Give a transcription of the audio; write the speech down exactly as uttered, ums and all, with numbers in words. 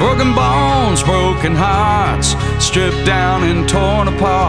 Broken bones, broken hearts, stripped down and torn apart.